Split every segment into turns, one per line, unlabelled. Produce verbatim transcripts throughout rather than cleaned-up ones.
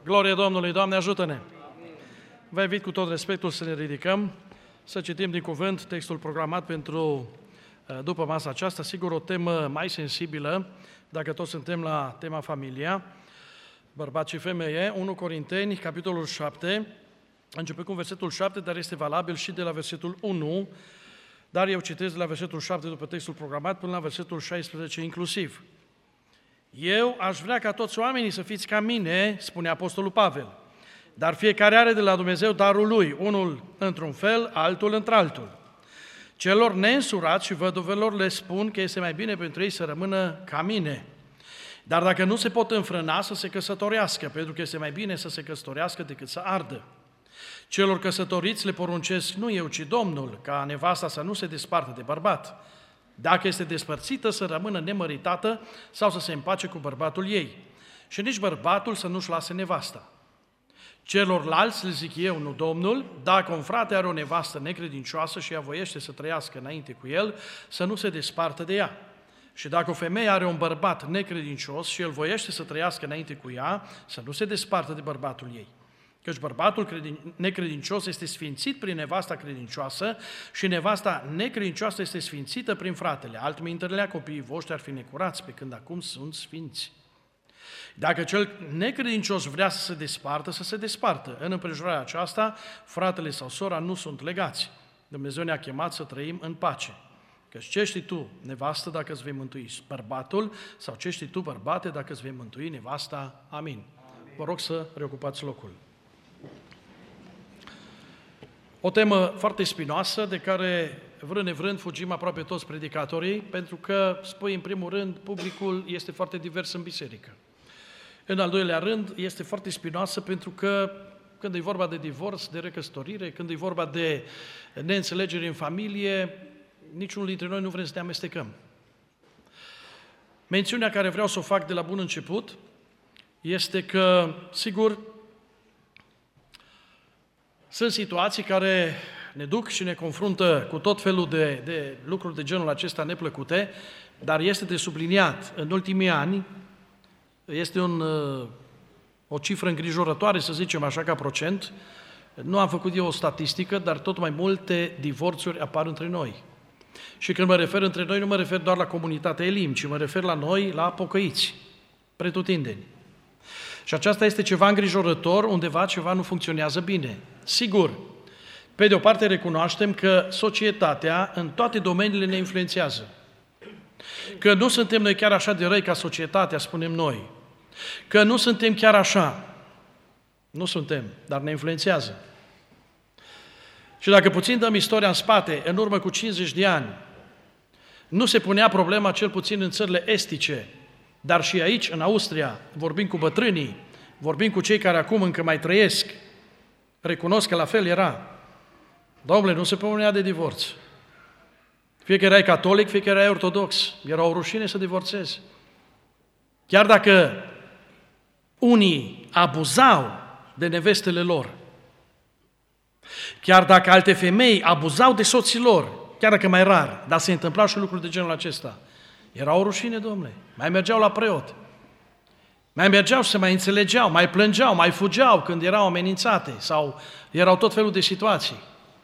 Glorie Domnului, Doamne ajută-ne! Vă invit cu tot respectul să ne ridicăm, să citim din cuvânt textul programat pentru după masa aceasta, sigur o temă mai sensibilă, dacă toți suntem la tema familia, bărbați și femeie, unu Corinteni, capitolul șapte, începând cu versetul șapte, dar este valabil și de la versetul unu, dar eu citesc de la versetul șapte după textul programat până la versetul șaisprezece inclusiv. Eu aș vrea ca toți oamenii să fiți ca mine, spune Apostolul Pavel, dar fiecare are de la Dumnezeu darul lui, unul într-un fel, altul într-altul. Celor neînsurați și văduvelor le spun că este mai bine pentru ei să rămână ca mine. Dar dacă nu se pot înfrâna, să se căsătorească, pentru că este mai bine să se căsătorească decât să ardă. Celor căsătoriți le poruncesc nu eu, ci Domnul, ca nevasta să nu se despartă de bărbat. Dacă este despărțită, să rămână nemăritată sau să se împace cu bărbatul ei. Și nici bărbatul să nu-și lase nevasta. Celorlalți le zic eu, nu Domnul, dacă un frate are o nevastă necredincioasă și ea voiește să trăiască înainte cu el, să nu se despartă de ea. Și dacă o femeie are un bărbat necredincios și el voiește să trăiască înainte cu ea, să nu se despartă de bărbatul ei. Căci bărbatul necredincios este sfințit prin nevasta credincioasă și nevasta necredincioasă este sfințită prin fratele. Altmintele, copiii voștri ar fi necurați, pe când acum sunt sfinți. Dacă cel necredincios vrea să se despartă, să se despartă. În împrejurarea aceasta, fratele sau sora nu sunt legați. Dumnezeu ne-a chemat să trăim în pace. Căci ce știi tu, nevastă, dacă îți vei mântui bărbatul, sau ce știi tu, bărbate, dacă îți vei mântui nevasta? Amin. Vă rog să reocupați locul. O temă foarte spinoasă, de care vrând nevrând fugim aproape toți predicatorii, pentru că, spui în primul rând, publicul este foarte divers în biserică. În al doilea rând, este foarte spinoasă pentru că când e vorba de divorț, de recăsătorire, când e vorba de neînțelegere în familie, niciunul dintre noi nu vrem să ne amestecăm. Mențiunea care vreau să o fac de la bun început este că, sigur, sunt situații care ne duc și ne confruntă cu tot felul de, de lucruri de genul acesta neplăcute, dar este de subliniat. În ultimii ani este un, o cifră îngrijorătoare, să zicem așa, ca procent. Nu am făcut eu o statistică, dar tot mai multe divorțuri apar între noi. Și când mă refer între noi, nu mă refer doar la comunitatea Elim, ci mă refer la noi, la pocăiți, pretutindeni. Și aceasta este ceva îngrijorător, undeva ceva nu funcționează bine. Sigur, pe de o parte recunoaștem că societatea în toate domeniile ne influențează. Că nu suntem noi chiar așa de răi ca societatea, spunem noi. Că nu suntem chiar așa. Nu suntem, dar ne influențează. Și dacă puțin dăm istoria în spate, în urmă cu cincizeci de ani, nu se punea problema, cel puțin în țările estice, dar și aici, în Austria, vorbim cu bătrânii, vorbim cu cei care acum încă mai trăiesc, recunosc că la fel era. Domnule, nu se punea de divorț. Fie că erai catolic, fie că erai ortodox, era o rușine să divorțezi. Chiar dacă unii abuzau de nevestele lor, chiar dacă alte femei abuzau de soții lor, chiar dacă mai rar, dar se întâmplau și lucruri de genul acesta, era o rușine, domnule. Mai mergeau la preot. Mai mergeau și se mai înțelegeau, mai plângeau, mai fugeau când erau amenințate sau erau tot felul de situații.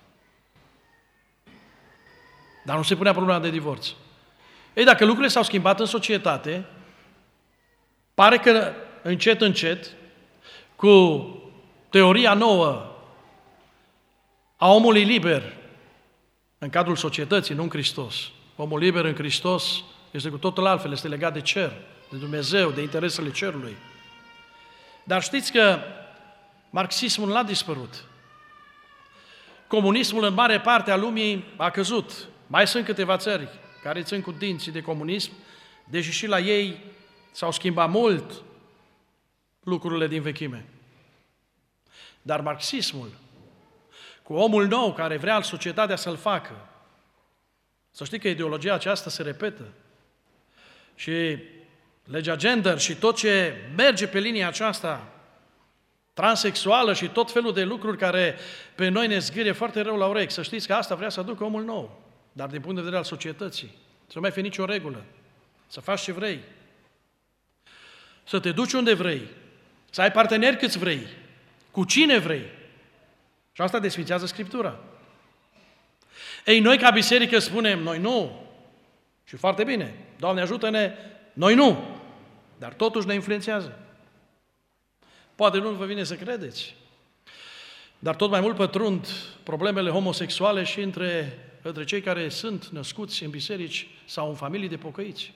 Dar nu se punea problema de divorț. Ei, dacă lucrurile s-au schimbat în societate, pare că încet, încet, cu teoria nouă a omului liber în cadrul societății, nu în Hristos. Omul liber în Hristos este cu totul altfel, este legat de cer, de Dumnezeu, de interesele cerului. Dar știți că marxismul n-a dispărut. Comunismul în mare parte a lumii a căzut. Mai sunt câteva țări care țin cu dinții de comunism, deși și la ei s-au schimbat mult lucrurile din vechime. Dar marxismul, cu omul nou care vrea societatea să-l facă, să știi că ideologia aceasta se repetă. Și legea gender și tot ce merge pe linia aceasta transexuală și tot felul de lucruri care pe noi ne zgârie foarte rău la urechi. Să știți că asta vrea să aducă omul nou, dar din punct de vedere al societății. Să nu mai fie nicio regulă. Să faci ce vrei. Să te duci unde vrei. Să ai parteneri câți vrei, cu cine vrei. Și asta desfințează Scriptura. Ei, noi ca biserică spunem, noi nu. Și foarte bine, Doamne ajută-ne, noi nu. Dar totuși ne influențează. Poate nu vă vine să credeți, dar tot mai mult pătrund problemele homosexuale și între, între cei care sunt născuți în biserici sau în familii de pocăiți.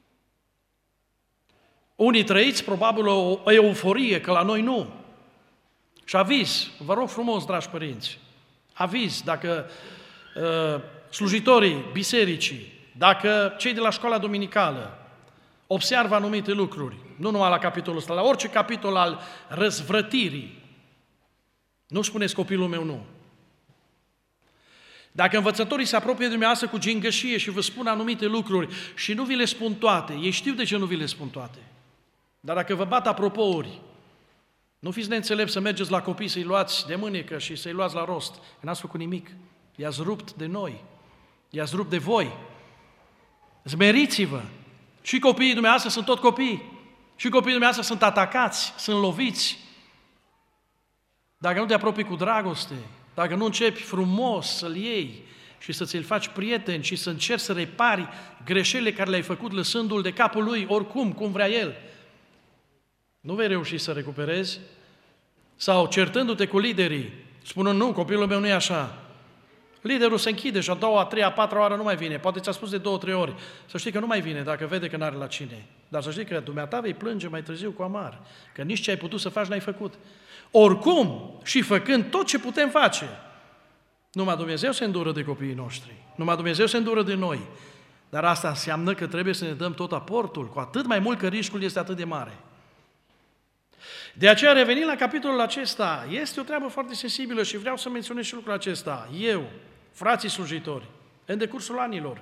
Unii trăiți probabil o, o euforie, că la noi nu. Și aviz, vă rog frumos, dragi părinți, aviz, dacă uh, slujitorii bisericii, dacă cei de la școala duminicală observă anumite lucruri, nu numai la capitolul ăsta, la orice capitol al răzvrătirii, nu spuneți copilul meu nu. Dacă învățătorii se apropie de dumneavoastră cu gingășie și vă spun anumite lucruri și nu vi le spun toate, ei știu de ce nu vi le spun toate. Dar dacă vă bat apropouri, nu fiți neînțelepți să mergeți la copii să-i luați de mânecă și să-i luați la rost, că n-ați făcut nimic. I-ați rupt de noi, i-ați rupt de voi. Zmeriți-vă! Și copiii dumneavoastră sunt tot copii. Și copiii dumneavoastră sunt atacați, sunt loviți. Dacă nu te apropii cu dragoste, dacă nu începi frumos să-l iei și să ți-l faci prieten și să încerci să repari greșelile care le-ai făcut lăsându-l de capul lui, oricum, cum vrea el, nu vei reuși să recuperezi. Sau certându-te cu liderii, spunând, nu, copilul meu nu e așa. Liderul se închide și a doua, a treia, a patra oară nu mai vine. Poate ți-a spus de două, trei ori. Să știi că nu mai vine dacă vede că n-are la cine. Dar să știi că dumneata vei plânge mai târziu cu amar. Că nici ce ai putut să faci n-ai făcut. Oricum, și făcând tot ce putem face, numai Dumnezeu se îndură de copiii noștri. Numai Dumnezeu se îndură de noi. Dar asta înseamnă că trebuie să ne dăm tot aportul, cu atât mai mult că riscul este atât de mare. De aceea, revenind la capitolul acesta, este o treabă foarte sensibilă și vreau să menționez și lucrul acesta. Eu, frații slujitori, în decursul anilor,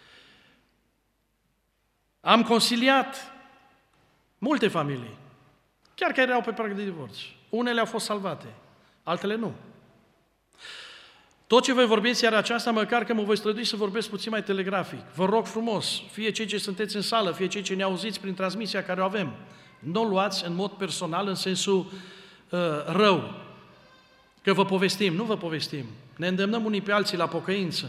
am consiliat multe familii, chiar care erau pe prag de divorț. Unele au fost salvate, altele nu. Tot ce voi vorbi seara aceasta, măcar că mă voi strădui să vorbesc puțin mai telegrafic. Vă rog frumos, fie cei ce sunteți în sală, fie cei ce ne auziți prin transmisia care o avem, nu o luați în mod personal, în sensul uh, rău, că vă povestim, nu vă povestim. Ne îndemnăm unii pe alții la pocăință.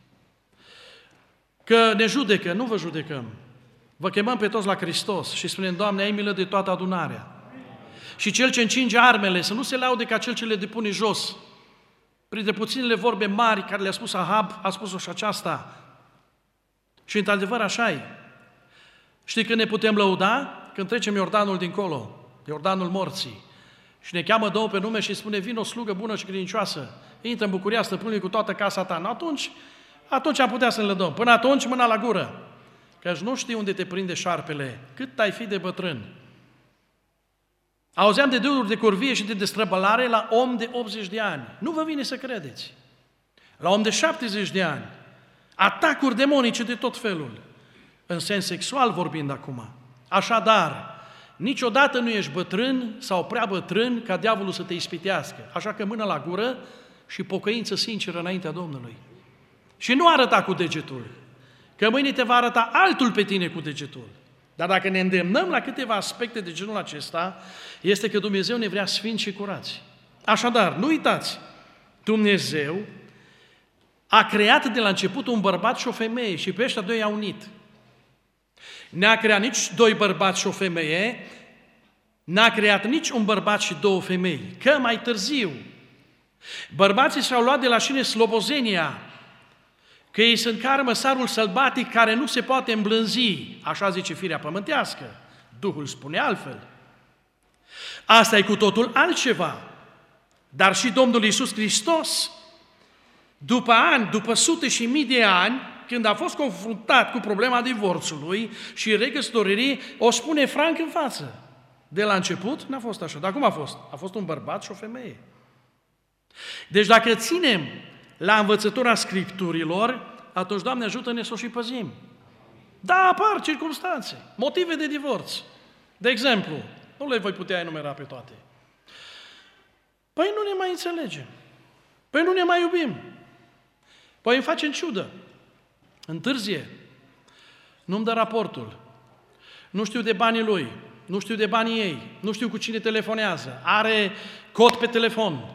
Că ne judecă, nu vă judecăm. Vă chemăm pe toți la Hristos și spunem, Doamne, ai milă de toată adunarea. Și cel ce încinge armele, să nu se laude ca cel ce le depune jos. Printre puținele vorbe mari care le-a spus Ahab, a spus-o și aceasta. Și într-adevăr așa e. Știi când ne putem lăuda? Când trecem Iordanul dincolo, Iordanul morții. Și ne cheamă Domnul pe nume și spune, vin o slugă bună și credincioasă, intră în bucuria stăpânului cu toată casa ta. Atunci, atunci am putea să ne lădăm. Până atunci, mâna la gură. Căci nu știi unde te prinde șarpele, cât ai fi de bătrân. Auzeam de dururi de curvie și de destrăbălare la om de optzeci de ani. Nu vă vine să credeți. La om de șaptezeci de ani. Atacuri demonice de tot felul. În sens sexual vorbind acum. Așadar, niciodată nu ești bătrân sau prea bătrân ca diavolul să te ispitească. Așa că mână la gură și pocăință sinceră înaintea Domnului. Și nu arăta cu degetul, că mâine te va arăta altul pe tine cu degetul. Dar dacă ne îndemnăm la câteva aspecte de genul acesta, este că Dumnezeu ne vrea sfinți și curați. Așadar, nu uitați, Dumnezeu a creat de la început un bărbat și o femeie și pe ăștia doi i-a unit. N-a creat nici doi bărbați și o femeie, n-a creat nici un bărbat și două femei, că mai târziu bărbații și-au luat de la șine slobozenia, că ei sunt ca armăsarul sălbatic care nu se poate îmblânzi, așa zice firea pământească. Duhul spune altfel. Asta e cu totul altceva. Dar și Domnul Iisus Hristos, după ani, după sute și mii de ani, când a fost confruntat cu problema divorțului și recăsătoririi, o spune franc în față. De la început n-a fost așa. Dar cum a fost? A fost un bărbat și o femeie. Deci dacă ținem la învățătura Scripturilor, atunci, Doamne, ajută-ne să o și păzim. Da, apar circumstanțe, motive de divorț. De exemplu, nu le voi putea enumera pe toate. Păi nu ne mai înțelegem. Păi nu ne mai iubim. Păi îmi facem ciudă. Întârzie. Nu-mi dă raportul. Nu știu de banii lui. nu știu de banii ei, nu știu cu cine telefonează, are cod pe telefon.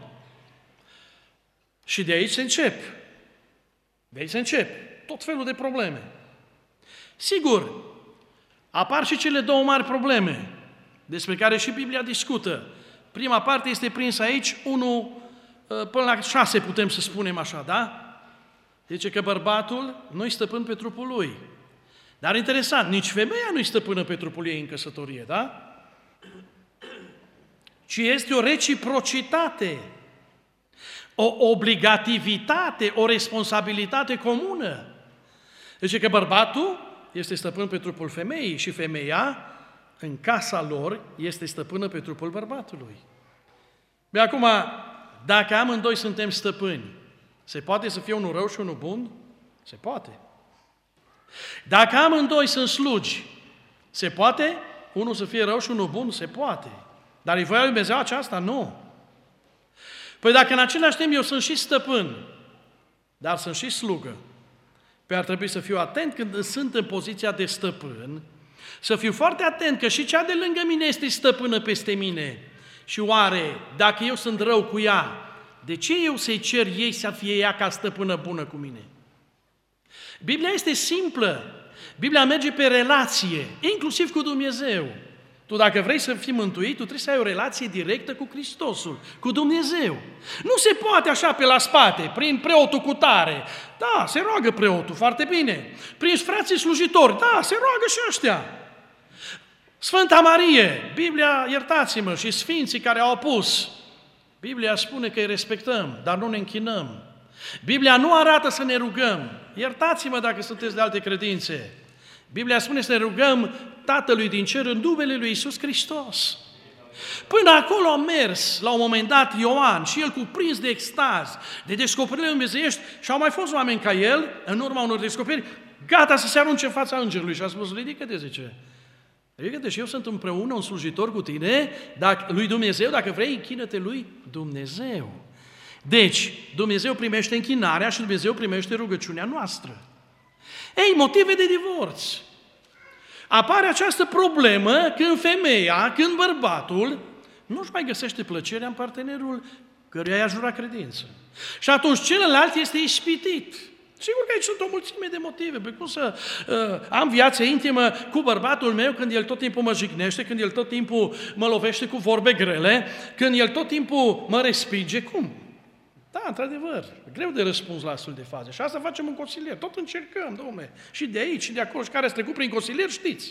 Și de aici se încep. De aici se încep tot felul de probleme. Sigur, apar și cele două mari probleme despre care și Biblia discută. Prima parte este prinsă aici, unu până la șase putem să spunem așa, da? Zice că bărbatul nu-i stăpân pe trupul lui. Dar interesant, nici femeia nu-i stăpână pe trupul ei în căsătorie, da? Ci este o reciprocitate, o obligativitate, o responsabilitate comună. Zice că bărbatul este stăpân pe trupul femeii și femeia, în casa lor, este stăpână pe trupul bărbatului. De acum, dacă amândoi suntem stăpâni, se poate să fie unul rău și unul bun? Se poate. Dacă amândoi sunt slugi, se poate unul să fie rău și unul bun? Se poate. Dar e voia lui Dumnezeu aceasta? Nu. Păi dacă în același timp eu sunt și stăpân, dar sunt și slugă, pe ar trebui să fiu atent când sunt în poziția de stăpân, să fiu foarte atent că și cea de lângă mine este stăpână peste mine. Și oare, dacă eu sunt rău cu ea, de ce eu să-i cer ei să fie ea ca stăpână bună cu mine? Biblia este simplă. Biblia merge pe relație, inclusiv cu Dumnezeu. Tu dacă vrei să fii mântuit, tu trebuie să ai o relație directă cu Hristosul, cu Dumnezeu. Nu se poate așa pe la spate, prin preotul cu tare. Da, se roagă preotul, foarte bine. Prin frații slujitori, da, se roagă și ăștia. Sfânta Marie, Biblia, iertați-mă, și sfinții care au opus, Biblia spune că îi respectăm, dar nu ne închinăm. Biblia nu arată să ne rugăm. Iertați-mă dacă sunteți de alte credințe. Biblia spune să ne rugăm Tatălui din cer în numele lui Iisus Hristos. Până acolo a mers, la un moment dat, Ioan și el cuprins de extaz, de descoperire dumnezeiești, și au mai fost oameni ca el, în urma unor descoperiri, gata să se arunce în fața îngerului. Și a spus, ridică-te, zice, ridică-te și eu sunt împreună un slujitor cu tine, dacă, lui Dumnezeu, dacă vrei, închină-te lui Dumnezeu. Deci, Dumnezeu primește închinarea și Dumnezeu primește rugăciunea noastră. Ei, motive de divorț. Apare această problemă când femeia, când bărbatul nu-și mai găsește plăcerea în partenerul căruia i-a jurat credință. Și atunci celălalt este ispitit. Sigur că aici sunt o mulțime de motive. Pe cum să uh, am viață intimă cu bărbatul meu când el tot timpul mă jignește, când el tot timpul mă lovește cu vorbe grele, când el tot timpul mă respinge? Cum? Da, într-adevăr, greu de răspuns la astfel de faze. Și asta facem în consilier. Tot încercăm, dom'le, și de aici, și de acolo, și care ați trecut prin consilier, știți.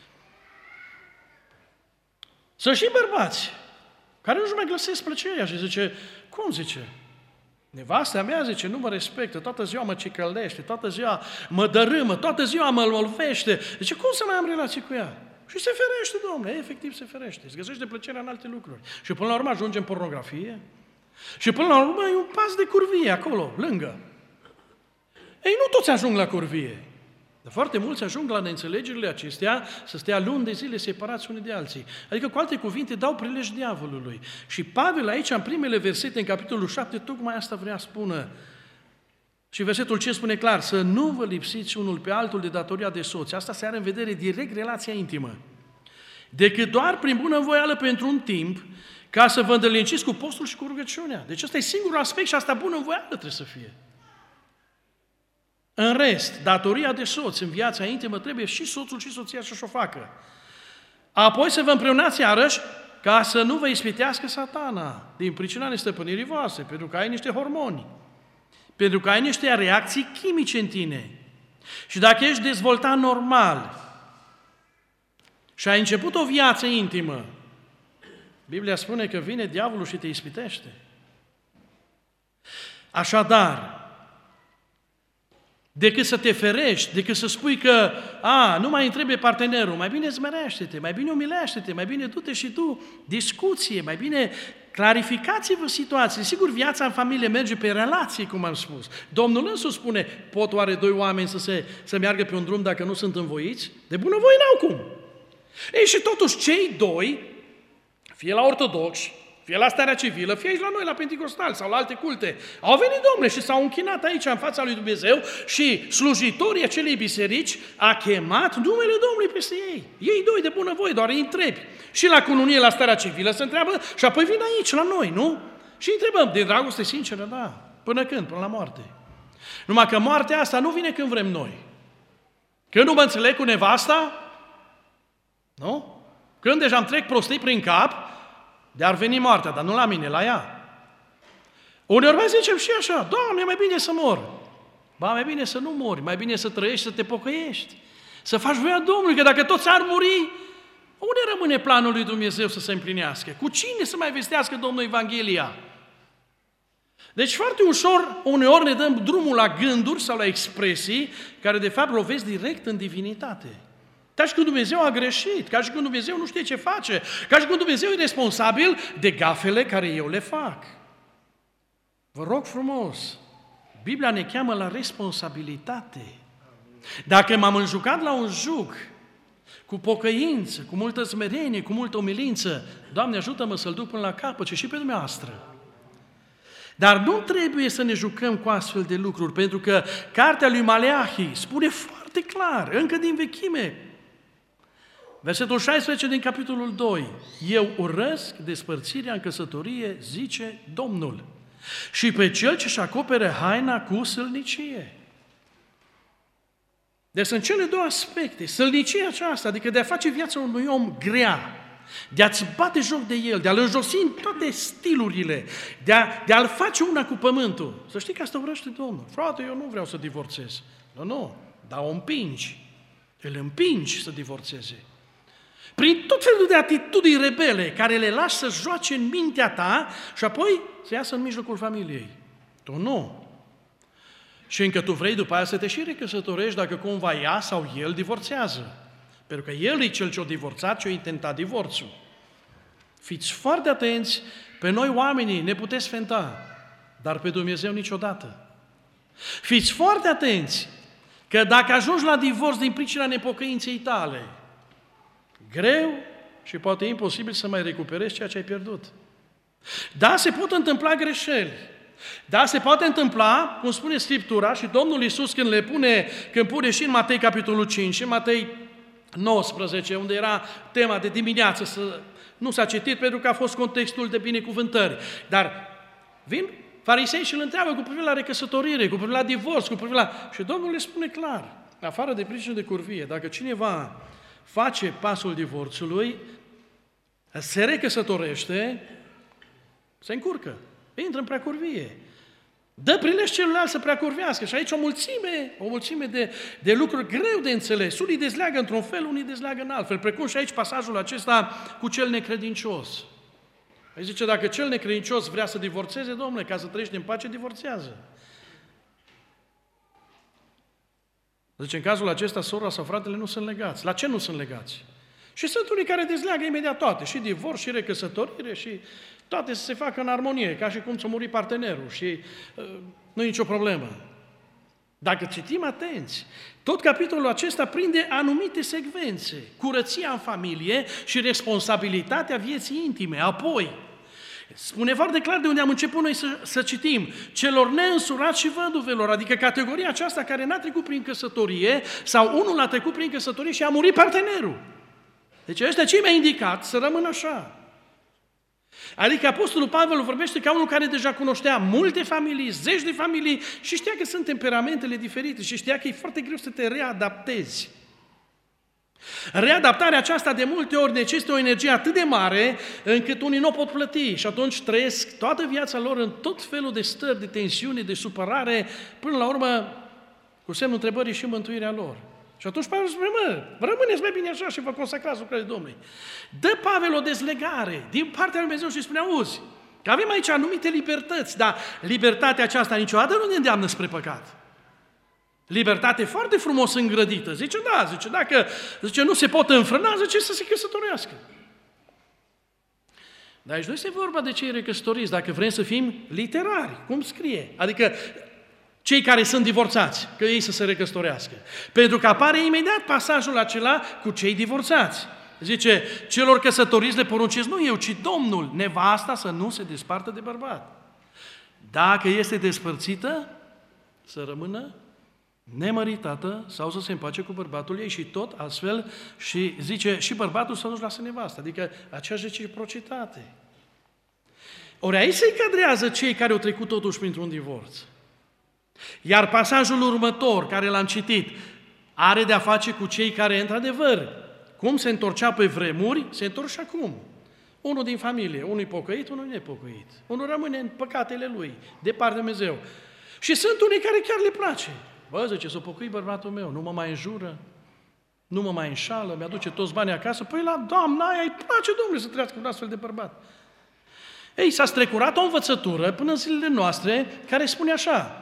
Sunt și bărbați care nu-și mai găsesc plăcerea și zice, cum zice? Nevasta mea, zice, nu mă respectă, toată ziua mă cicălește, toată ziua mă dărâmă, toată ziua mă lovește. Zice, cum să mai am relații cu ea? Și se ferește, dom'le, efectiv se ferește. Se găsește plăcerea în alte lucruri. Și până la urmă ajunge în pornografie. Și până la urmă e un pas de curvie acolo, lângă. Ei, nu toți ajung la curvie. Dar foarte mulți ajung la neînțelegerile acestea să stea luni de zile separați unii de alții. Adică, cu alte cuvinte, dau prilej diavolului. Și Pavel aici, în primele versete, în capitolul șapte, tocmai asta vrea spune. Și versetul cinci spune clar, să nu vă lipsiți unul pe altul de datoria de soț. Asta se are în vedere direct relația intimă. Decât doar prin bunăvoială pentru un timp, ca să vă îndălciți cu postul și cu rugăciunea. Deci ăsta e singurul aspect și asta bunăvoială trebuie să fie. În rest, datoria de soț în viața intimă trebuie și soțul și soția să-și o facă. Apoi să vă împreunați iarăși ca să nu vă ispitească Satana din pricina nestăpânirii voastre, pentru că ai niște hormoni, pentru că ai niște reacții chimice în tine. Și dacă ești dezvoltat normal și ai început o viață intimă, Biblia spune că vine diavolul și te ispitește. Așadar, decât să te ferești, decât să spui că a, nu mai îmi trebuie partenerul, mai bine zmerește-te, mai bine umilește-te, mai bine du-te și tu, discuție, mai bine clarificați-vă situații. Sigur, viața în familie merge pe relații, cum am spus. Domnul însuși spune, pot oare doi oameni să, se, să meargă pe un drum dacă nu sunt învoiți? De bunăvoie n-au cum. Ei, și totuși cei doi, fie la ortodoxi, fie la starea civilă, fie aici la noi, la Pentecostal sau la alte culte. Au venit, domnule, și s-au închinat aici în fața lui Dumnezeu și slujitorii acelei biserici a chemat numele Domnului peste ei. Ei doi de bunăvoie, doar îi întrebi. Și la cununie, la starea civilă se întreabă și apoi vin aici, la noi, nu? Și întrebăm, de dragoste sinceră, da. Până când? Până la moarte. Numai că moartea asta nu vine când vrem noi. Când nu mă înțeleg cu nevasta, nu? Când deja îmi trec prostii prin cap, de-ar veni moartea, dar nu la mine, la ea. Uneori mai zicem și așa, Doamne, mai bine să mor. Ba, mai bine să nu mori, mai bine să trăiești, să te pocăiești, să faci voia Domnului, că dacă toți ar muri, unde rămâne planul lui Dumnezeu să se împlinească? Cu cine să mai vestească Domnul Evanghelia? Deci foarte ușor, uneori ne dăm drumul la gânduri sau la expresii care de fapt lovesc direct în divinitate. Ca și când Dumnezeu a greșit, ca și când Dumnezeu nu știe ce face, ca și când Dumnezeu e responsabil de gafele care eu le fac. Vă rog frumos, Biblia ne cheamă la responsabilitate. Dacă m-am înjucat la un jug, cu pocăință, cu multă smerenie, cu multă umilință, Doamne, ajută-mă să-l duc până la capăt și și pe dumneavoastră. Dar nu trebuie să ne jucăm cu astfel de lucruri, pentru că cartea lui Maleahi spune foarte clar, încă din vechime, versetul șaisprezece din capitolul doi, eu urăsc despărțirea în căsătorie, zice Domnul, și pe cel ce-și acopere haina cu sălnicie. Deci sunt cele două aspecte, sălnicia aceasta, adică de a face viața unui om grea, de a-ți bate joc de el, de a-l înjosi în toate stilurile, de, a, de a-l face una cu pământul. Să știi că asta urăște Domnul. Frate, eu nu vreau să divorțez. Nu, nu, dar o împingi. Îl împingi să divorțeze. Prin tot felul de atitudini rebele care le lași să joace în mintea ta și apoi să iasă în mijlocul familiei. Tu nu. Și încă tu vrei după aia să te și recăsătorești dacă cumva ea sau el divorțează. Pentru că el e cel ce-a divorțat, ce-a intentat divorțul. Fiți foarte atenți, pe noi oamenii ne puteți fenta, dar pe Dumnezeu niciodată. Fiți foarte atenți că dacă ajungi la divorț din pricina nepocăinței tale, greu și poate imposibil să mai recuperezi ceea ce ai pierdut. Da, se pot întâmpla greșeli. Da, se poate întâmpla, cum spune Scriptura, și Domnul Iisus când le pune, când pune și în Matei capitolul cinci, în Matei nouăsprezece, unde era tema de dimineață, să, nu s-a citit pentru că a fost contextul de binecuvântări. Dar vin farisei și îl întreabă cu privire la recăsătorire, cu privire la divorț, cu privire la... Și Domnul le spune clar, afară de pricină de curvie, dacă cineva face pasul divorțului, se recăsătorește, se încurcă, intră în preacurvie. Dă prilej celuilalt să preacurvească. Și aici o mulțime, o mulțime de, de lucruri greu de înțeles. Unii dezleagă într-un fel, unii dezleagă în alt fel. Precum și aici pasajul acesta cu cel necredincios. Aici zice, dacă cel necredincios vrea să divorțeze, domnule, ca să trăiești în pace, divorțează. Zice, în cazul acesta, sora sau fratele nu sunt legați. La ce nu sunt legați? Și sunt unii care dezleagă imediat toate, și divorț, și recăsătorire, și toate să se facă în armonie, ca și cum ți-a murit partenerul și uh, nu e nicio problemă. Dacă citim atenți, tot capitolul acesta prinde anumite secvențe, curăția în familie și responsabilitatea vieții intime. Apoi, spune foarte clar de unde am început noi să, să citim, celor neînsurați și văduvelor, adică categoria aceasta care n-a trecut prin căsătorie sau unul a trecut prin căsătorie și a murit partenerul. Deci ăștia cei mai indicat să rămână așa. Adică Apostolul Pavel vorbește ca unul care deja cunoștea multe familii, zeci de familii și știa că sunt temperamentele diferite și știa că e foarte greu să te readaptezi. Readaptarea aceasta de multe ori necesită o energie atât de mare încât unii nu o pot plăti și atunci trăiesc toată viața lor în tot felul de stări, de tensiune, de supărare, până la urmă cu semnul întrebării și mântuirea lor. Și atunci Pavel spune, mă, rămâneți mai bine așa și vă consacrați lucrările Domnului. Dă Pavel o dezlegare din partea lui Dumnezeu și spune, auzi, că avem aici anumite libertăți, dar libertatea aceasta niciodată nu ne îndeamnă spre păcat. Libertate foarte frumos îngrădită. Zice, da, zice, dacă zice, nu se pot înfrâna, zice să se căsătorească. Dar aici nu este vorba de cei recăsătoriți, dacă vrem să fim literari, cum scrie. Adică cei care sunt divorțați, că ei să se recăsătorească. Pentru că apare imediat pasajul acela cu cei divorțați. Zice, celor căsătoriți le poruncesc, nu eu, ci Domnul, nevasta să nu se despartă de bărbat. Dacă este despărțită, să rămână nemăritată sau să se împace cu bărbatul ei și tot astfel și zice și bărbatul să nu-și lasă nevasta, adică aceeași reciprocitate. Ori aici se încadrează cei care au trecut totuși printr-un divorț. Iar pasajul următor, care l-am citit, are de-a face cu cei care, într-adevăr, cum se întorcea pe vremuri, se întorc și acum. Unul din familie, unul e pocăit, unul e nepocăit. Unul rămâne în păcatele lui, departe de Dumnezeu. Și sunt unii care chiar le place. Bă, zice, s-o pocăi bărbatul meu, nu mă mai înjură, nu mă mai înșală, mi-aduce toți banii acasă, păi la doamna aia îi place Domnului să trăiască un astfel de bărbat. Ei, s-a strecurat o învățătură până în zilele noastre care spune așa: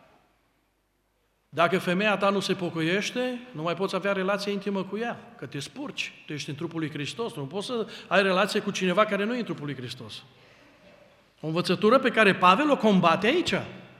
dacă femeia ta nu se pocăiește, nu mai poți avea relație intimă cu ea, că te spurci, tu ești în trupul lui Hristos, nu poți să ai relație cu cineva care nu e în trupul lui Hristos. O învățătură pe care Pavel o combate aici.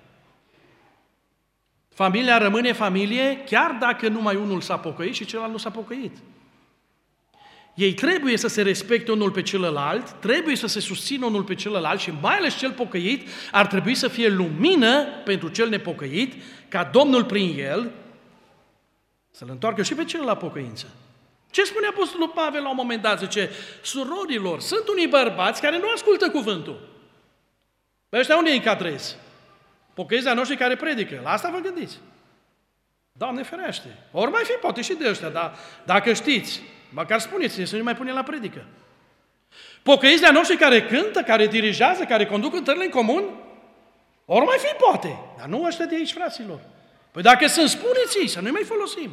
Familia rămâne familie chiar dacă numai unul s-a pocăit și celălalt nu s-a pocăit. Ei trebuie să se respecte unul pe celălalt, trebuie să se susțină unul pe celălalt și mai ales cel pocăit ar trebui să fie lumină pentru cel nepocăit, ca Domnul prin el să-l întoarcă și pe celălalt la pocăință. Ce spune Apostolul Pavel la un moment dat? Zice, surorilor, sunt unii bărbați care nu ascultă cuvântul. Pe ăștia unde îi încadrezi? Pocăiți de noștri care predică. La asta vă gândiți. Doamne ferește. Ori mai fi, poate și de ăștia, dar dacă știți, măcar spuneți-ne să nu mai punem la predică. Pocăiți de noștri care cântă, care dirigează, care conduc întâlniri în comun? Ori mai fi, poate. Dar nu ăștia de aici, fraților. Păi dacă sunt, spuneți-i, să nu-i mai folosim.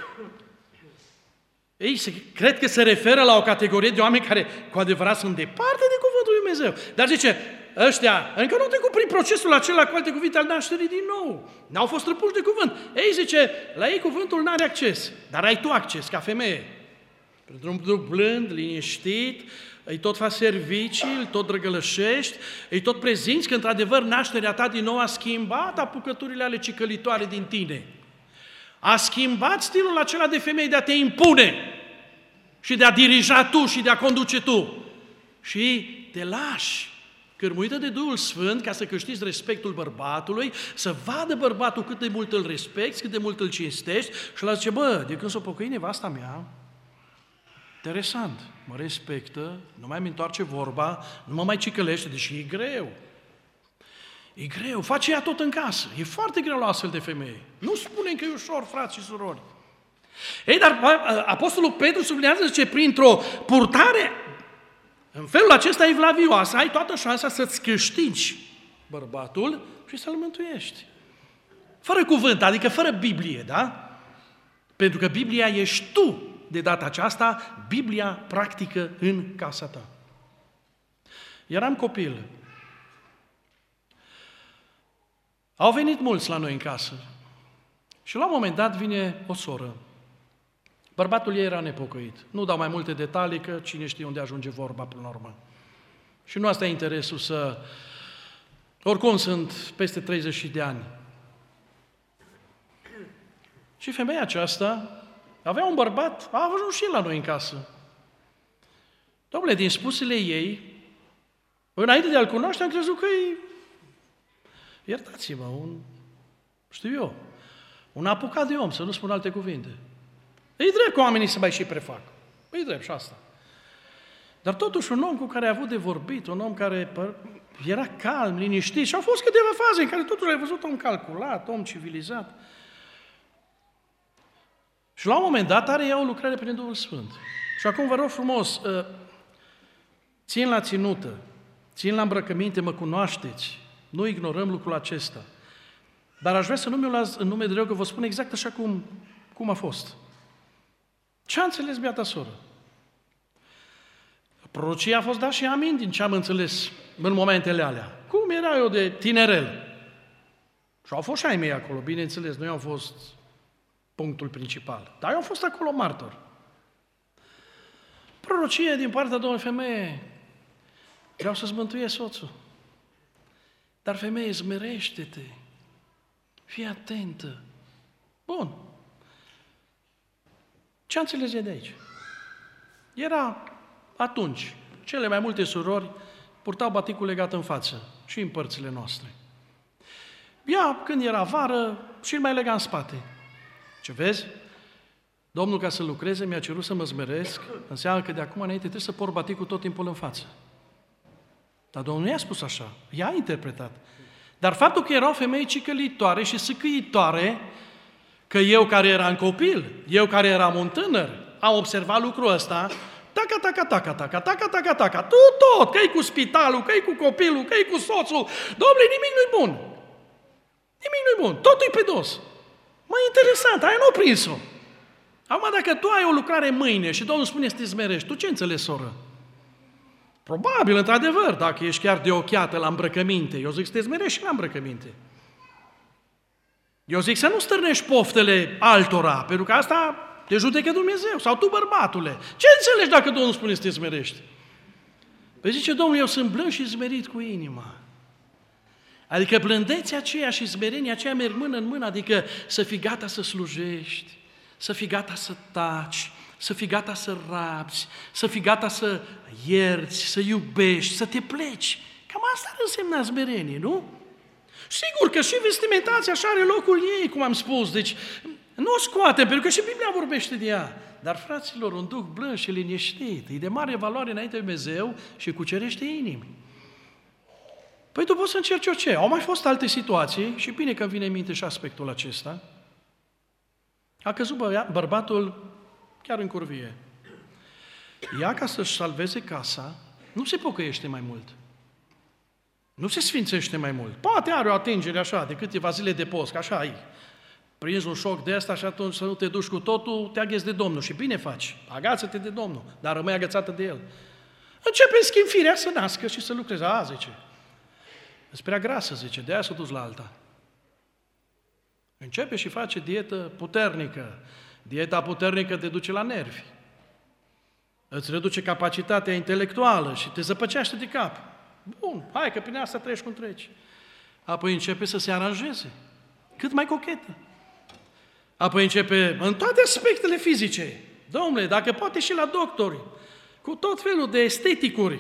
Ei, se, cred că se referă la o categorie de oameni care cu adevărat sunt departe de cuvântul lui Dumnezeu. Dar zice, ăștia încă nu au trecut prin procesul acela, cu alte cuvinte, al nașterii din nou. N-au fost răpuși de cuvânt. Ei, zice, la ei cuvântul n-are acces, dar ai tu acces, ca femeie. Pentru un blând, liniștit, îi tot faci servicii, îi tot drăgălășești, îi tot prezinți că, într-adevăr, nașterea ta din nou a schimbat apucăturile ale cicălitoare din tine. A schimbat stilul acela de femeie de a te impune și de a dirija tu și de a conduce tu. Și te lași cârmuită de Duhul Sfânt ca să câștigi respectul bărbatului, să vadă bărbatul cât de mult îl respecti, cât de mult îl cinstești și la zice, bă, de când s-o pocăi nevasta mea, interesant, mă respectă, nu mai îmi întoarce vorba, nu mă mai cicălește, deși e greu. E greu, face ea tot în casă. E foarte greu la astfel de femeie. Nu spunem că e ușor, frați și surori. Ei, dar Apostolul Petru sublinează, zice, printr-o purtare în felul acesta evlavioasă, ai toată șansa să-ți câștigi bărbatul și să-l mântuiești. Fără cuvânt, adică fără Biblie, da? Pentru că Biblia ești tu. De data aceasta, Biblia practică în casa ta. Eram copil. Au venit mulți la noi în casă. Și la un moment dat vine o soră. Bărbatul ei era nepocăit. Nu dau mai multe detalii, că cine știe unde ajunge vorba până la urmă. Și nu asta e interesul să... Oricum sunt peste treizeci de ani. Și femeia aceasta avea un bărbat, a ajuns și la noi în casă. Dom'le, din spusele ei, înainte de a-l cunoaște, am crezut că e, iertați-mă, un, știu eu, un apucat de om, să nu spun alte cuvinte. E drept că oamenii se mai și prefac. E drept și asta. Dar totuși un om cu care a avut de vorbit, un om care era calm, liniștit și au fost câteva faze în care totuși ai văzut om calculat, om civilizat. Și la un moment dat are ea o lucrare prin Duhul Sfânt. Și acum vă rog frumos, țin la ținută, țin la îmbrăcăminte, mă cunoașteți, nu ignorăm lucrul acesta. Dar aș vrea să nu mi-o las în nume de rău, că vă spun exact așa cum, cum a fost. Ce a înțeles beata soră? Prorocia a fost dat și amin din ce am înțeles în momentele alea. Cum era eu de tinerel? Și au fost și ai mei acolo, bineînțeles, nu au fost punctul principal. Dar eu am fost acolo martor. Prorocie din partea domnului femeie. Vreau să-ți mântuiesc soțul. Dar femeie, zmerește-te. Fii atentă. Bun. Ce înțelege de aici? Era atunci. Cele mai multe surori purtau baticul legat în față și în părțile noastre. Ea, când era vară, și îl mai lega în spate. Ce vezi? Domnul, ca să lucreze, mi-a cerut să mă smeresc, înseamnă că de acum înainte trebuie să port baticul tot timpul în față. Dar Domnul nu i-a spus așa, ea a interpretat. Dar faptul că erau femei cicălitoare și sâcâitoare, că eu care eram copil, eu care eram un tânăr, am observat lucrul ăsta, taca, taca, taca, taca, taca, taca, taca, tu tot, că-i cu spitalul, că-i cu copilul, că-i cu soțul, Domnule, nimic nu-i bun. Nimic nu-i bun, totul e pe dos. Mai interesant, aia nu-o prins-o. Acum, dacă tu ai o lucrare mâine și Domnul spune să te smerești, tu ce înțelegi, soră? Probabil, într-adevăr, dacă ești chiar de ochiată la îmbrăcăminte, eu zic să te smerești și la îmbrăcăminte. Eu zic să nu stârnești poftele altora, pentru că asta te judecă Dumnezeu. Sau tu, bărbatule, ce înțelegi dacă Domnul spune să te smerești? Păi zice Domnul, eu sunt blând și smerit cu inima. Adică blândețea aceea și smerenia aceea merg mână în mână, adică să fii gata să slujești, să fii gata să taci, să fii gata să rabzi, să fii gata să ierți, să iubești, să te pleci. Cam asta ar însemna smerenie, nu? Sigur că și vestimentația așa are locul ei, cum am spus, deci nu o scoatem, pentru că și Biblia vorbește de ea. Dar, fraților, un duh blând și liniștit, e de mare valoare înainte de Dumnezeu și cucerește inimi. Păi tu poți să încerci orice. Au mai fost alte situații și bine că îmi vine în minte și aspectul acesta. A căzut bă- bărbatul chiar în curvie. Ea, ca să-și salveze casa, nu se pocăiește mai mult. Nu se sfințește mai mult. Poate are o atingere așa, de câteva zile de post, că așa e. Prinzi un șoc de asta și atunci să nu te duci cu totul, te agheți de Domnul. Și bine faci, agață-te de Domnul, dar rămâi agățată de El. Începe, în schimb, firea să nască și să lucreze. A, zice, îți prea grasă, zice, de aia s-a dus la alta. Începe și face dietă puternică. Dieta puternică te duce la nervi. Îți reduce capacitatea intelectuală și te zăpăcește de cap. Bun, hai că prin asta treci cum treci. Apoi începe să se aranjeze. Cât mai cochetă. Apoi începe în toate aspectele fizice. Domnule, dacă poate și la doctori, cu tot felul de esteticuri.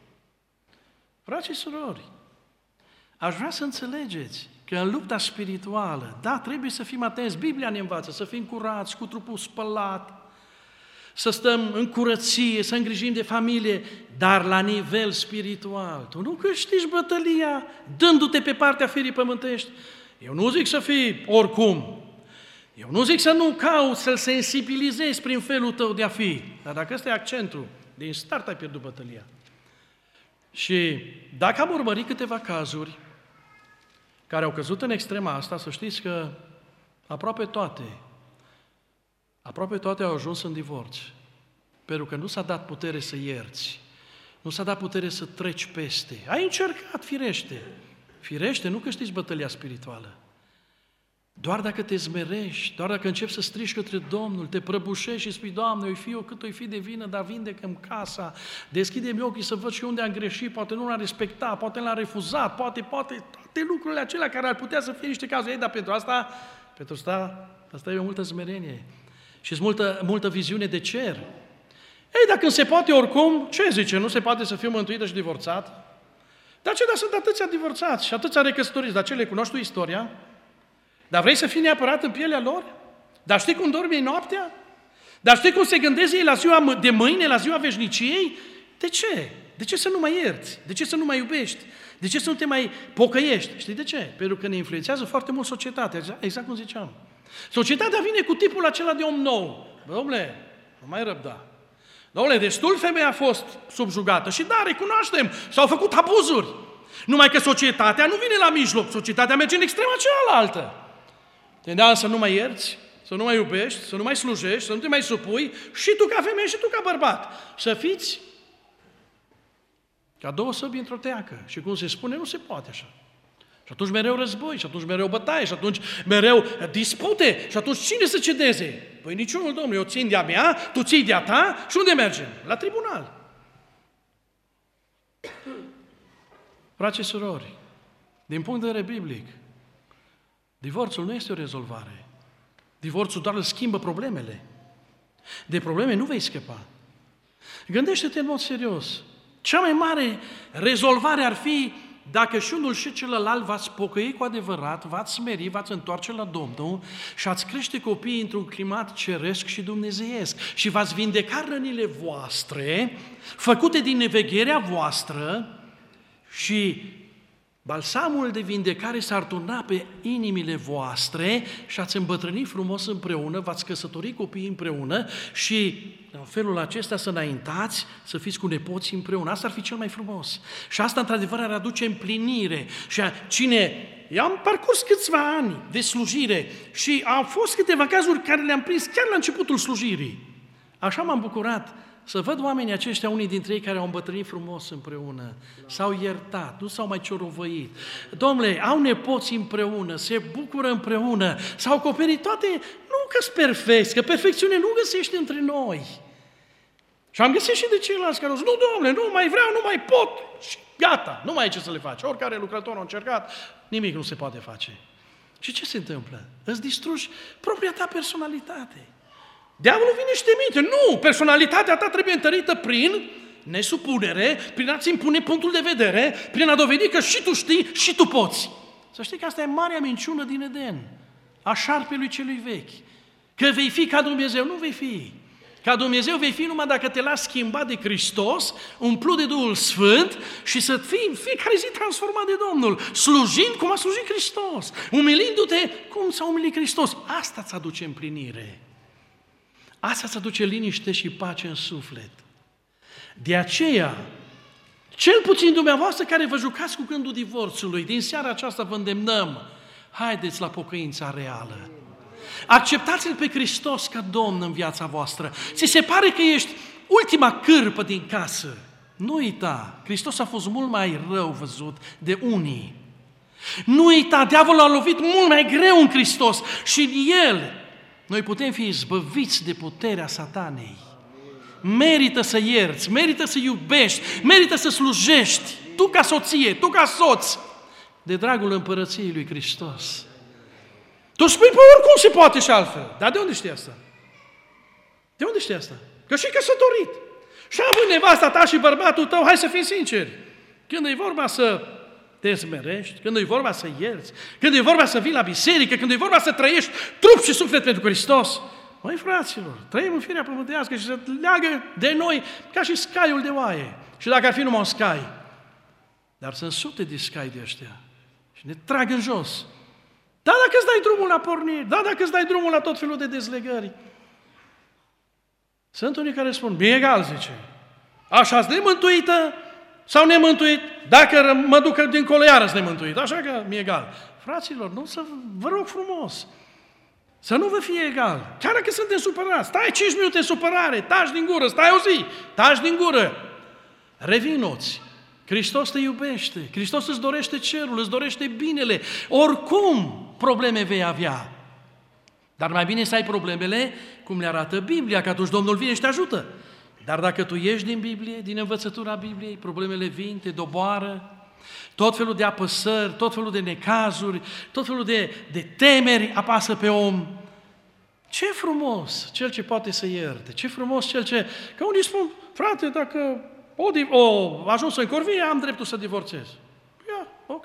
Frați și surori, aș vrea să înțelegeți că în lupta spirituală, da, trebuie să fim atenți, Biblia ne învață să fim curați, cu trupul spălat, să stăm în curăție, să îngrijim de familie, dar la nivel spiritual. Tu nu câștigi bătălia dându-te pe partea firii pământești. Eu nu zic să fii oricum. Eu nu zic să nu cauți să-l sensibilizezi prin felul tău de a fi. Dar dacă ăsta e accentul, din start ai pierdut bătălia. Și dacă am urmărit câteva cazuri care au căzut în extrema asta, să știți că aproape toate, aproape toate au ajuns în divorț. Pentru că nu s-a dat putere să ierți. Nu s-a dat putere să treci peste. Ai încercat, firește. Firește, nu câștigi bătălia spirituală. Doar dacă te zmerești, doar dacă începi să strigi către Domnul, te prăbușești și spui, Doamne, oi fi eu cât oi fi de vină, dar vindecă-mi casa, deschide-mi ochii să văd și unde am greșit, poate nu l-am respectat, poate l-am refuzat, poate, poate, toate lucrurile acelea care ar putea să fie niște cazuri. Ei, dar pentru asta, pentru asta, asta e o multă smerenie și multă, multă viziune de cer. Ei, dacă se poate oricum, ce zice, nu se poate să fiu mântuită și divorțat? Dar ce, dar sunt atâția divorțați și atâția recăsătoriți, dar ce, le cunoști tu istoria? Dar vrei să fii neapărat în pielea lor? Dar știi cum dormi ei noaptea? Dar știi cum se gândesc ei la ziua de mâine, la ziua veșniciei? De ce? De ce să nu mai ierți? De ce să nu mai iubești? De ce să nu te mai pocăiești? Știi de ce? Pentru că ne influențează foarte mult societatea, exact cum ziceam. Societatea vine cu tipul acela de om nou. Dom'le, nu mai răbda. Dom'le, destul femeia a fost subjugată și da, recunoaștem, s-au făcut abuzuri. Numai că societatea nu vine la mijloc, societatea merge în extrema cealaltă. Tendea să nu mai ierți, să nu mai iubești, să nu mai slujești, să nu te mai supui, și tu ca femeie și tu ca bărbat. Să fiți ca două săbi într-o teacă. Și cum se spune, nu se poate așa. Și atunci mereu război, și atunci mereu bătaie, și atunci mereu dispute, și atunci cine să cedeze? Păi niciunul, Domnule, eu țin de-a mea, tu ții de-a ta, și unde mergem? La tribunal. Frați și surori, din punct de vedere biblic, divorțul nu este o rezolvare. Divorțul doar îl schimbă problemele. De probleme nu vei scăpa. Gândește-te în mod serios. Cea mai mare rezolvare ar fi dacă și unul și celălalt v-ați pocăi cu adevărat, v-ați smeri, v-ați întoarce la Domnul și ați crește copiii într-un climat ceresc și dumnezeiesc și v-ați vindeca rănile voastre, făcute din nevegherea voastră, și balsamul de vindecare s-ar turna pe inimile voastre și ați îmbătrâni frumos împreună, v-ați căsători copiii împreună și în felul acesta să înaintați, să fiți cu nepoții împreună. Asta ar fi cel mai frumos. Și asta, într-adevăr, ar aduce împlinire. Și cine... Eu am parcurs câțiva ani de slujire și au fost câteva cazuri care le-am prins chiar la începutul slujirii. Așa m-am bucurat să văd oamenii aceștia, unii dintre ei care au îmbătrânit frumos împreună, s-au iertat, nu s-au mai ciorovăit. Dom'le, au nepoți împreună, se bucură împreună, s-au acoperit toate, nu că-s perfecți, că perfecțiune nu găsești între noi. Și am găsit și de ceilalți care au zis, nu, dom'le, nu mai vreau, nu mai pot, și gata, nu mai e ce să le faci. Oricare lucrător a încercat, nimic nu se poate face. Și ce se întâmplă? Îți distrugi propria ta personalitate. Diavolul vine și te minte. Nu! Personalitatea ta trebuie întărită prin nesupunere, prin a-ți impune punctul de vedere, prin a dovedi că și tu știi și tu poți. Să știi că asta e marea minciună din Eden, a șarpelui celui vechi. Că vei fi ca Dumnezeu, nu vei fi. Ca Dumnezeu vei fi numai dacă te lași schimbat de Hristos, umplut de Duhul Sfânt și să fii în fiecare zi transformat de Domnul, slujind cum a slujit Hristos, umilindu-te cum s-a umilit Hristos. Asta îți aduce împlinire. Asta îți aduce liniște și pace în suflet. De aceea, cel puțin dumneavoastră care vă jucați cu gândul divorțului, din seara aceasta vă îndemnăm, haideți la pocăința reală. Acceptați-L pe Hristos ca Domn în viața voastră. Ți se pare că ești ultima cârpă din casă. Nu uita, Hristos a fost mult mai rău văzut de unii. Nu uita, diavolul a lovit mult mai greu în Hristos și în El noi putem fi izbăviți de puterea satanei. Merită să ierți, merită să iubești, merită să slujești, tu ca soție, tu ca soț, de dragul împărăției lui Hristos. Tu spui, păi oricum se poate și altfel. Dar de unde știi asta? De unde știi asta? Că și căsătorit. Și având nevasta ta și bărbatul tău, hai să fim sinceri. Când e vorba să te smerești, când e vorba să ierți, când e vorba să vii la biserică, când e vorba să trăiești trup și suflet pentru Hristos, măi fraților, trăim în firea pământească și se leagă de noi ca și scaiul de oaie. Și dacă ar fi numai un scai, dar sunt sute de scai de ăștia și ne trag în jos. Da, dacă îți dai drumul la porniri, da, dacă îți dai drumul la tot felul de dezlegări. Sunt unii care spun, mi-e egal, zice, așa-s nemântuită sau nemântuit, dacă mă duc dincolo iară-s nemântuit, așa că mi-e egal. Fraților, nu să vă rog frumos, să nu vă fie egal. Chiar dacă suntem supărați, stai cinci minute în supărare, taci din gură, stai o zi, taci din gură. Revinoți. Hristos te iubește, Hristos îți dorește cerul, îți dorește binele. Oricum probleme vei avea. Dar mai bine să ai problemele cum le arată Biblia, că atunci Domnul vine și te ajută. Dar dacă tu ieși din Biblie, din învățătura Bibliei, problemele vin, te doboară, tot felul de apăsări, tot felul de necazuri, tot felul de, de temeri apasă pe om. Ce frumos cel ce poate să ierte, ce frumos cel ce... Că unii spun, frate, dacă o, o ajuns în corvie, am dreptul să divorțez. Ia, ok.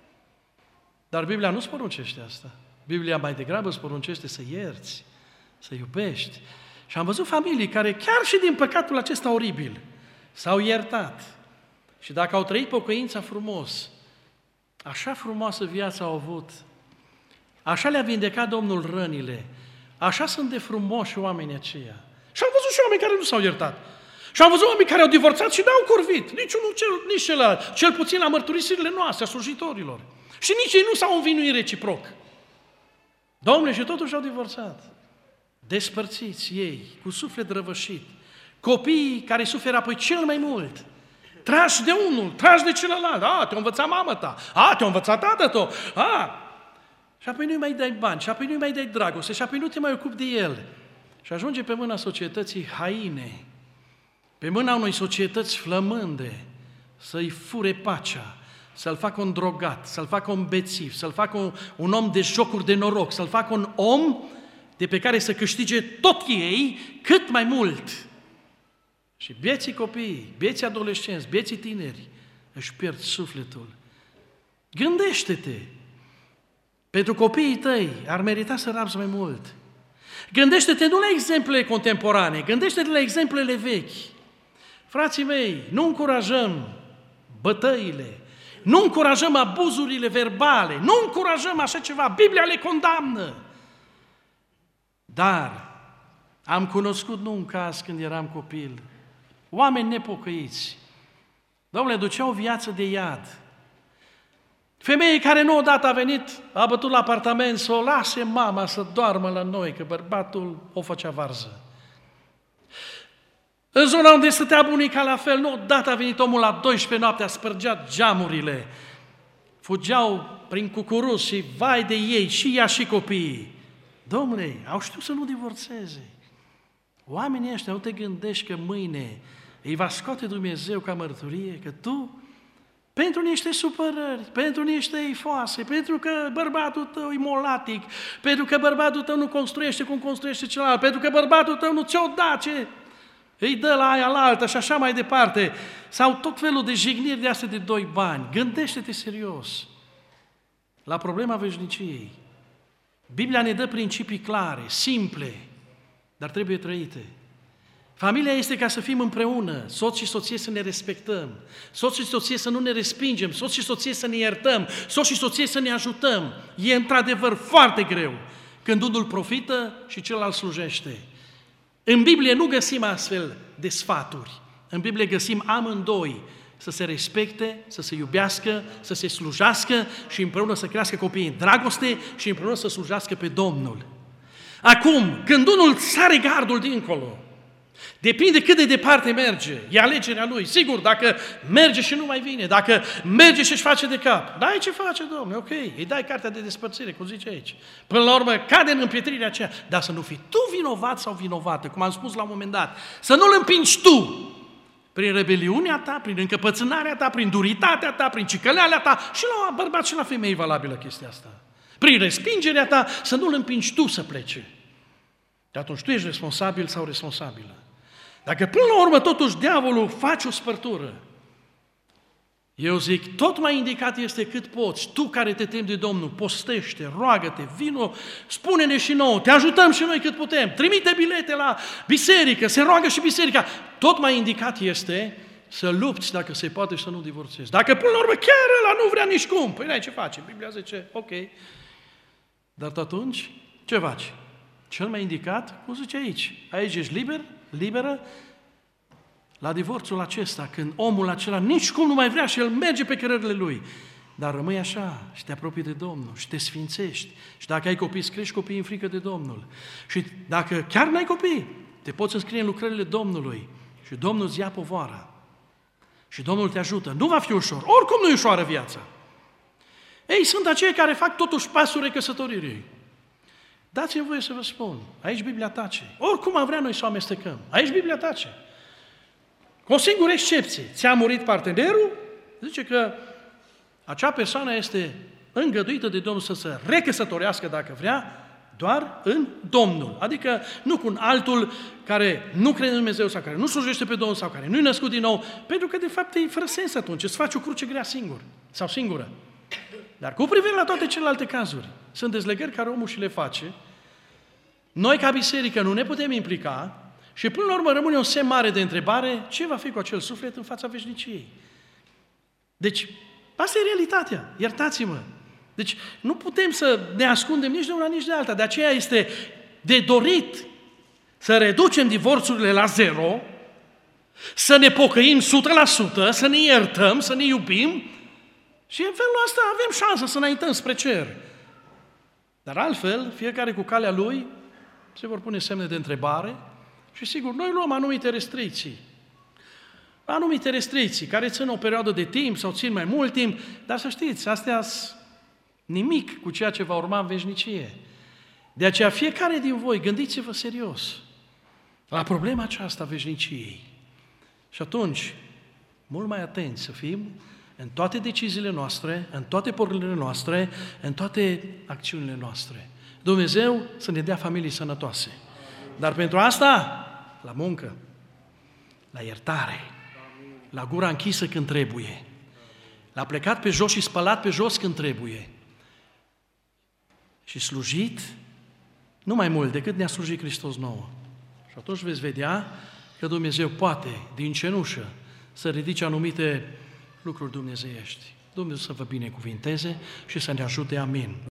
Dar Biblia nu-ți poruncește asta. Biblia mai degrabă îți poruncește să ierți, să iubești. Și am văzut familii care, chiar și din păcatul acesta oribil, s-au iertat. Și dacă au trăit pocăința frumos, așa frumoasă viață au avut, așa le-a vindecat Domnul rănile, așa sunt de frumoși oamenii aceia. Și am văzut și oameni care nu s-au iertat. Și am văzut oameni care au divorțat și n-au corvit, nici unul, cel, nici celălalt, cel puțin la mărturisirile noastre, a slujitorilor. Și nici ei nu s-au învinuit reciproc. Dom'le, și totuși au divorțat. Despărțiți ei, cu suflet răvășit, copiii care suferă apoi cel mai mult, trași de unul, trași de celălalt, a, te-a învățat mama ta, a, te-a învățat tată tău, a, și apoi nu-i mai dai bani, și apoi nu-i mai dai dragoste, și apoi nu te mai ocupi de el. Și ajunge pe mâna societății haine, pe mâna unei societăți flămânde, să-i fure pacea, să-l facă un drogat, să-l facă un bețiv, să-l facă un, un om de jocuri de noroc, să-l facă un om de pe care să câștige tot ei cât mai mult. Și bieții copii, bieții adolescenți, bieții tineri își pierd sufletul. Gândește-te! Pentru copiii tăi ar merita să rabzi mai mult. Gândește-te nu la exemplele contemporane, gândește-te la exemplele vechi. Frații mei, nu încurajăm bătăile, nu încurajăm abuzurile verbale, nu încurajăm așa ceva, Biblia le condamnă. Dar am cunoscut nu un caz când eram copil, oameni nepocăiți, domnule, duceau viață de iad. Femeie care nu odată a venit, a bătut la apartament să o lase mama să doarmă la noi, că bărbatul o făcea varză. În zona unde stătea bunica la fel, nu odată a venit omul la douăsprezece noaptea, spărgea geamurile. Fugeau prin cucuruz și vai de ei, și ea și copiii. Dom'le, au știut să nu divorțeze. Oamenii ăștia, nu te gândești că mâine îi va scoate Dumnezeu ca mărturie, că tu, pentru niște supărări, pentru niște ifoase, pentru că bărbatul tău e molatic, pentru că bărbatul tău nu construiește cum construiește celălalt, pentru că bărbatul tău nu ți-o da ce îi dă la aia la altă și așa mai departe, sau tot felul de jigniri de astea de doi bani. Gândește-te serios la problema veșniciei. Biblia ne dă principii clare, simple, dar trebuie trăite. Familia este ca să fim împreună, soț și soție să ne respectăm, soț și soție să nu ne respingem, soț și soție să ne iertăm, soț și soție să ne ajutăm. E într-adevăr foarte greu când unul profită și celălalt slujește. În Biblie nu găsim astfel de sfaturi. În Biblie găsim amândoi să se respecte, să se iubească, să se slujească și împreună să crească copiii în dragoste și împreună să slujească pe Domnul. Acum, când unul sare gardul dincolo, depinde cât de departe merge, e alegerea lui. Sigur, dacă merge și nu mai vine, dacă merge și își face de cap, dai ce face, Domnule, ok, îi dai cartea de despărțire, cum zice aici. Până la urmă, cade în împietrirea aceea, dar să nu fii tu vinovat sau vinovată, cum am spus la un moment dat, să nu-l împingi tu prin rebeliunea ta, prin încăpățânarea ta, prin duritatea ta, prin cicălealea ta, și la bărbat și la femeie e valabilă chestia asta. Prin respingerea ta, să nu-l împingi tu să plece. De atunci tu ești responsabil sau responsabilă. Dacă până la urmă totuși diavolul face o spărtură, eu zic, tot mai indicat este cât poți, tu care te temi de Domnul, postește, roagă-te, vino, spune-ne și nouă, te ajutăm și noi cât putem, trimite bilete la biserică, se roagă și biserica. Tot mai indicat este să lupți dacă se poate și să nu divorțezi. Dacă până la urmă chiar ăla nu vrea nici cum, păi n-ai ce face, Biblia zice, ok. Dar atunci, ce faci? Cel mai indicat, cum zice aici, aici ești liber, liberă, la divorțul acesta, când omul acela nici cum nu mai vrea și el merge pe cărările lui, dar rămâi așa și te apropii de Domnul și te sfințești și dacă ai copii, îți crești copiii în frică de Domnul și dacă chiar n-ai copii, te poți înscrie în lucrările Domnului și Domnul îți ia povoara și Domnul te ajută. Nu va fi ușor, oricum nu e ușoară viața. Ei, sunt acei care fac totuși pasul recăsătoririi. Dați-mi voie să vă spun, aici Biblia tace. Oricum am vrea noi să o amestecăm, aici Biblia tace. Cu o singură excepție, ți-a murit partenerul, zice că acea persoană este îngăduită de Domnul să se recăsătorească dacă vrea, doar în Domnul. Adică nu cu un altul care nu crede în Dumnezeu sau care nu slujește pe Domnul sau care nu-i născut din nou, pentru că de fapt e fără sens atunci, îți faci o cruce grea singur sau singură. Dar cu privire la toate celelalte cazuri, sunt dezlegări care omul și le face, noi ca biserică nu ne putem implica și până la urmă rămâne un semn mare de întrebare, ce va fi cu acel suflet în fața veșniciei? Deci, asta e realitatea, iertați-mă. Deci, nu putem să ne ascundem nici de una, nici de alta, de aceea este de dorit să reducem divorțurile la zero, să ne pocăim o sută la sută, să ne iertăm, să ne iubim, și în felul ăsta avem șansă să înaintăm spre cer. Dar altfel, fiecare cu calea lui, se vor pune semne de întrebare și sigur, noi luăm anumite restricții. Anumite restricții care țin o perioadă de timp sau țin mai mult timp, dar să știți, astea sunt nimic cu ceea ce va urma în veșnicie. De aceea, fiecare din voi, gândiți-vă serios la problema aceasta a veșniciei. Și atunci, mult mai atenți să fim în toate deciziile noastre, în toate pornirile noastre, în toate acțiunile noastre. Dumnezeu să ne dea familii sănătoase. Dar pentru asta, la muncă, la iertare, la gura închisă când trebuie, l-a plecat pe jos și spălat pe jos când trebuie și slujit nu mai mult decât ne-a slujit Hristos nouă. Și atunci veți vedea că Dumnezeu poate, din cenușă, să ridice anumite lucruri dumnezeiești. Dumnezeu să vă binecuvinteze și să ne ajute. Amin.